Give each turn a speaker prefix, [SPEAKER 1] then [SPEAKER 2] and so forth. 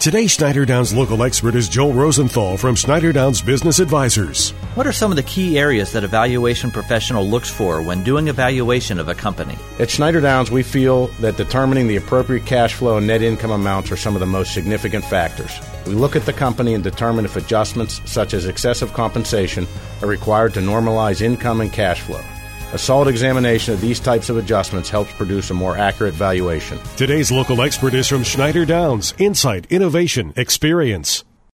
[SPEAKER 1] Today's Schneider Downs local expert is Joel Rosenthal from Schneider Downs Business Advisors.
[SPEAKER 2] What are some of the key areas that a valuation professional looks for when doing a valuation of a company?
[SPEAKER 3] At Schneider Downs, we feel that determining the appropriate cash flow and net income amounts are some of the most significant factors. We look at the company and determine if adjustments such as excessive compensation are required to normalize income and cash flow. A solid examination of these types of adjustments helps produce a more accurate valuation.
[SPEAKER 1] Today's local expert is from Schneider Downs. Insight, innovation, experience.